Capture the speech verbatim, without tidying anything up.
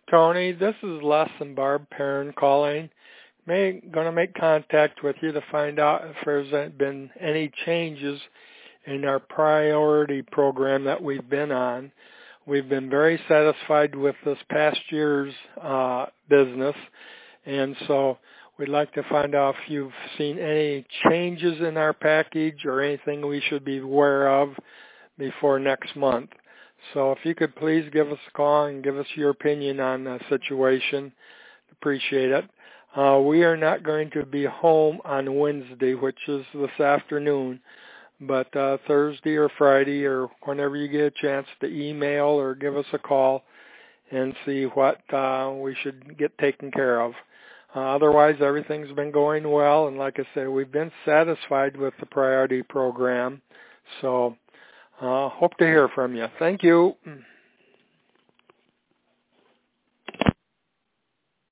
Tony, this is Les and Barb Perrin calling. May going to make contact with you to find out if there's been any changes in our priority program that we've been on. We've been very satisfied with this past year's uh, business, and so we'd like to find out if you've seen any changes in our package or anything we should be aware of before next month. So if you could please give us a call and give us your opinion on the situation, appreciate it. Uh, we are not going to be home on Wednesday, which is this afternoon, but uh, Thursday or Friday or whenever you get a chance to email or give us a call and see what uh, we should get taken care of. Uh, otherwise, everything's been going well, and like I said, we've been satisfied with the priority program. So uh, hope to hear from you. Thank you.